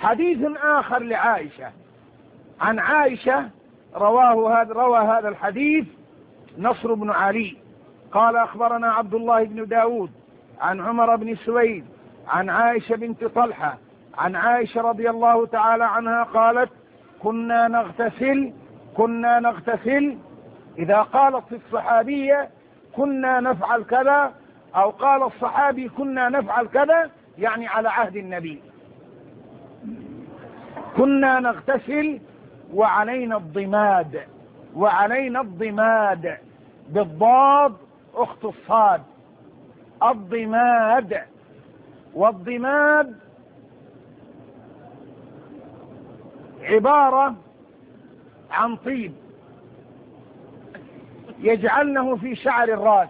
حديث آخر لعائشة، عن عائشة روى هذا الحديث نصر بن علي قال أخبرنا عبد الله بن داود عن عمر بن سويد عن عائشة بنت طلحة عن عائشة رضي الله تعالى عنها قالت كنا نغتسل إذا قالت الصحابية كنا نفعل كذا، أو قال الصحابي كنا نفعل كذا، يعني على عهد النبي. كنا نغتسل وعلينا الضماد بالضاد أخت الصاد، الضماد. والضماد عبارة عن طيب يجعلنه في شعر الرأس،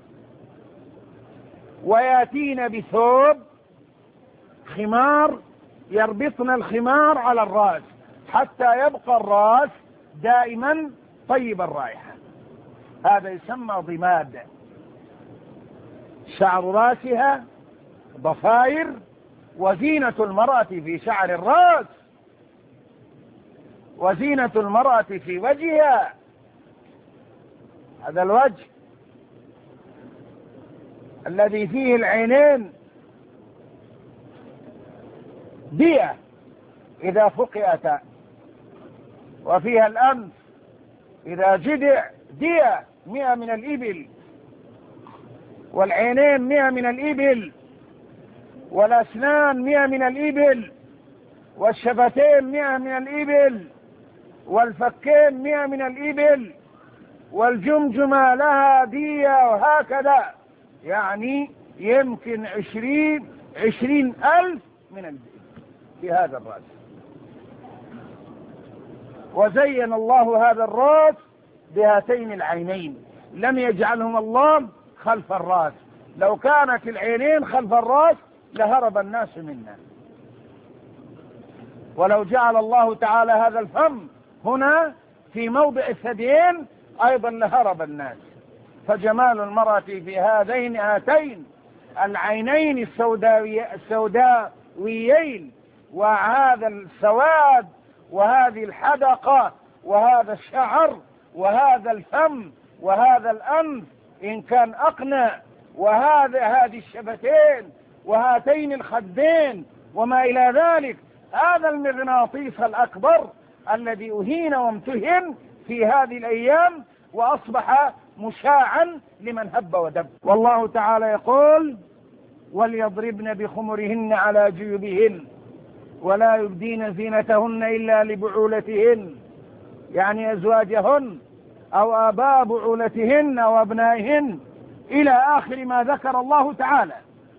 وياتين بثوب خمار يربطن الخمار على الرأس حتى يبقى الرأس دائما طيب الرائحة. هذا يسمى ضماد. شعر رأسها ضفائر، وزينة المرأة في شعر الرأس، وزينة المرأة في وجهها. هذا الوجه الذي فيه العينين دية إذا فقئتا، وفيها الأنف إذا جدع دية 100 من الإبل، والعينين 100 من الإبل، والأسنان 100 من الإبل، والشفتين 100 من الإبل، والفكين 100 من الإبل، والجمجمة لها دية، وهكذا. يعني يمكن 20,000 من الإبل في هذا الرأس. وزين الله هذا الرأس بهاتين العينين، لم يجعلهم الله خلف الرأس. لو كانت العينين خلف الرأس لهرب الناس منا، ولو جعل الله تعالى هذا الفم هنا في موضع الثديين أيضا لهرب الناس. فجمال المرأة في هاتين العينين السوداويين، وهذا السواد، وهذه الحدقة، وهذا الشعر، وهذا الفم، وهذا الأنف إن كان أقنع، هذه الشفتين، وهاتين الخدين، وما إلى ذلك. هذا المغناطيس الأكبر الذي أهين وامتهن في هذه الأيام، وأصبح مشاعا لمن هب ودب. والله تعالى يقول وليضربن بخمرهن على جيوبهن ولا يبدين زينتهن إلا لبعولتهن، يعني أزواجهن أو آباء بعولتهن أو أبنائهن، إلى آخر ما ذكر الله تعالى.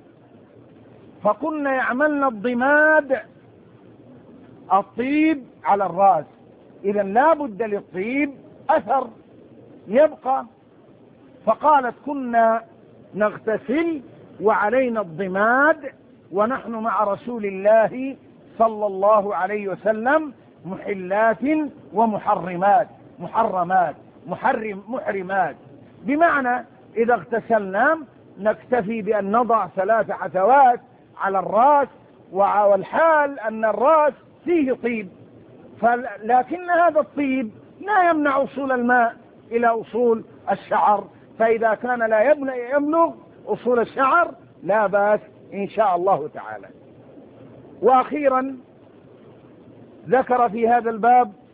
فكنا يعملن الضماد، الطيب على الرأس. إذا لا بد للطيب أثر يبقى. فقالت كنا نغتسل وعلينا الضماد ونحن مع رسول الله صلى الله عليه وسلم محلات ومحرمات، محرمات، بمعنى إذا اغتسلنا نكتفي بأن نضع 3 حثوات على الرأس، والحال أن الرأس فيه طيب، لكن هذا الطيب لا يمنع وصول الماء إلى أصول الشعر، فإذا كان لا يبلغ أصول الشعر لا بأس إن شاء الله تعالى. وأخيرا ذكر في هذا الباب